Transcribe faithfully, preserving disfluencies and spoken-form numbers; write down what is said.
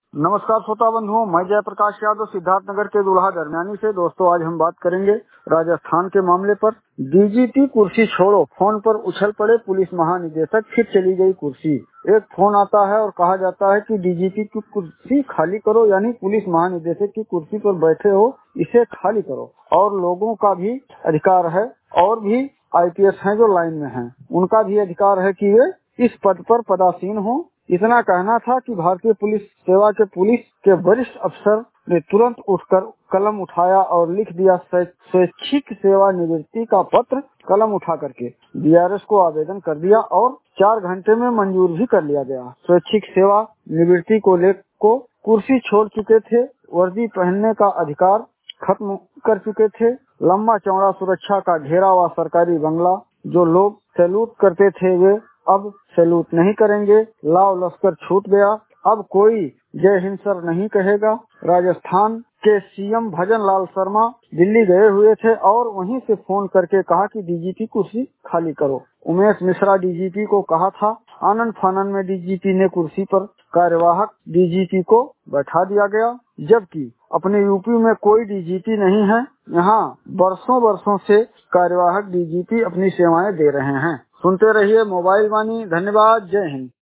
नमस्कार श्रोता बंधुओं, मैं जयप्रकाश यादव सिद्धार्थनगर के दुल्हा दरमियानी से। दोस्तों, आज हम बात करेंगे राजस्थान के मामले पर। डीजीपी कुर्सी छोड़ो, फोन पर उछल पड़े पुलिस महानिदेशक, फिर चली गई कुर्सी। एक फोन आता है और कहा जाता है कि डीजीपी की कुर्सी खाली करो, यानी पुलिस महानिदेशक की कुर्सी पर बैठे हो, इसे खाली करो। और लोगों का भी अधिकार है, और भी आईपीएस हैं जो लाइन में हैं, उनका भी अधिकार है कि वे इस पद पर पदासीन हो। इतना कहना था कि भारतीय पुलिस सेवा के पुलिस के वरिष्ठ अफसर ने तुरंत उठकर कलम उठाया और लिख दिया स्वैच्छिक सेवा निवृत्ति का पत्र। कलम उठा करके डीआरएस को आवेदन कर दिया और चार घंटे में मंजूर भी कर लिया गया। स्वैच्छिक सेवा निवृत्ति को लेकर को कुर्सी छोड़ चुके थे, वर्दी पहनने का अधिकार खत्म कर चुके थे। लंबा चौड़ा सुरक्षा का घेरा हुआ सरकारी बंगला, जो लोग सैल्यूट करते थे, वे अब सैल्यूट नहीं करेंगे। लाव लश्कर छूट गया, अब कोई जय हिंद सर नहीं कहेगा। राजस्थान के सीएम भजन लाल शर्मा दिल्ली गए हुए थे और वहीं से फोन करके कहा कि डीजीपी कुर्सी खाली करो। उमेश मिश्रा डीजीपी को कहा था। आनंद फानन में डीजीपी ने कुर्सी पर कार्यवाहक डीजीपी को बैठा दिया गया, जबकि अपने यूपी में कोई डीजीपी नहीं है। यहाँ बरसों बरसों से कार्यवाहक डीजीपी अपनी सेवाएं दे रहे हैं। सुनते रहिए मोबाइल वाणी। धन्यवाद। जय हिंद।